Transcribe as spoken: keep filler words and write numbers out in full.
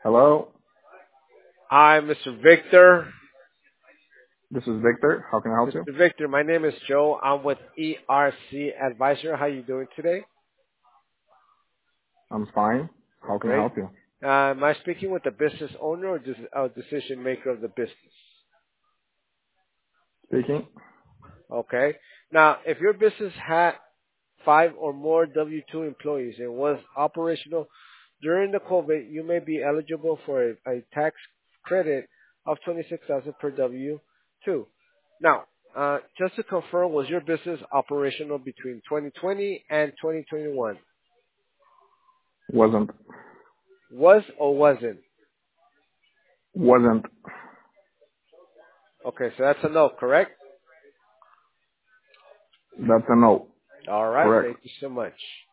Hello, Hi, Mister Victor. this is Victor. How can I help you? Mister Victor, my name is Joe. I'm with E R C Advisor. How you doing today? I'm fine. How can I Great. help you? Uh, am I speaking with the business owner or dis- uh, decision maker of the business? Speaking. Okay. Now, if your business had five or more W two employees and was operational during the COVID, you may be eligible for a, a tax credit of twenty-six thousand dollars per W two. Now, uh, just to confirm, was your business operational between twenty twenty and twenty twenty-one? Wasn't. Was or wasn't? Wasn't. Okay, so that's a no, correct? That's a no. All right, Correct. thank you so much.